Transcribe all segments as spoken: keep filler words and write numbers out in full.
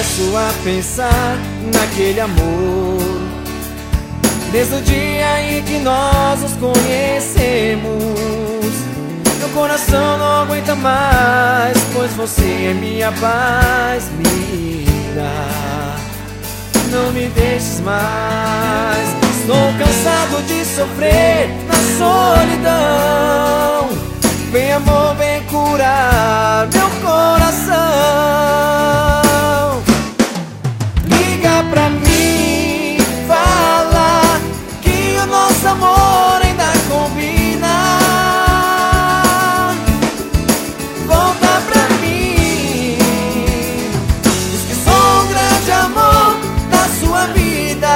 começo a pensar naquele amor, desde o dia em que nós nos conhecemos. Meu coração não aguenta mais, pois você é minha paz, menina. Não me deixes mais. Estou cansado de sofrer na solidão. Vem amor, vem curar meu coração. Liga pra mim, fala que o nosso amor ainda combina. Volta pra mim, diz que sou um grande amor da sua vida.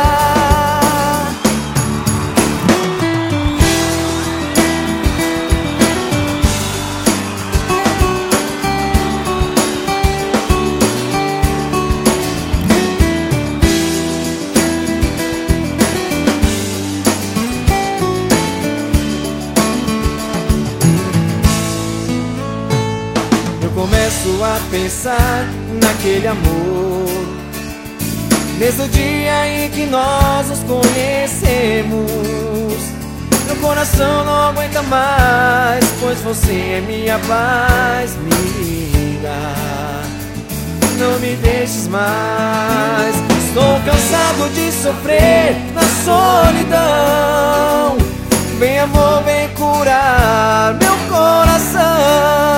Começo a pensar naquele amor, desde o dia em que nós nos conhecemos. Meu coração não aguenta mais, pois você é minha paz, menina. Não me deixes mais. Estou cansado de sofrer na solidão. Vem amor, vem curar meu coração.